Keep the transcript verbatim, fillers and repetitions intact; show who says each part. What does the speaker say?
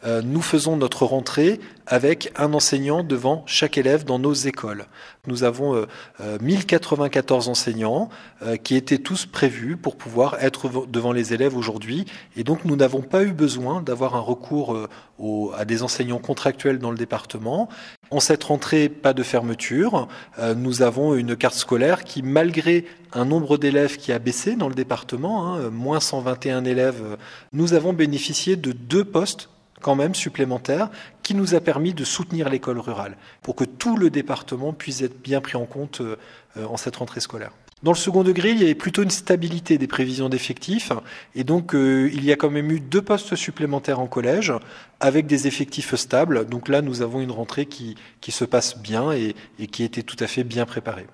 Speaker 1: euh, nous faisons notre rentrée avec un enseignant devant chaque élève dans nos écoles. Nous avons euh, euh, mille quatre-vingt-quatorze enseignants euh, qui étaient tous prévus pour pouvoir être devant les élèves aujourd'hui. Et donc nous n'avons pas eu besoin d'avoir un recours euh, au, à des enseignants contractuels dans le département. En cette rentrée, pas de fermeture. Euh, nous avons une carte scolaire qui, malgré un nombre d'élèves qui a baissé dans le département, hein, moins cent vingt et un élèves, nous avons bénéficié de deux postes quand même supplémentaires qui nous a permis de soutenir l'école rurale pour que tout le département puisse être bien pris en compte euh, en cette rentrée scolaire. Dans le second degré, il y avait plutôt une stabilité des prévisions d'effectifs et donc euh, il y a quand même eu deux postes supplémentaires en collège avec des effectifs stables. Donc là, nous avons une rentrée qui, qui se passe bien et, et qui était tout à fait bien préparée.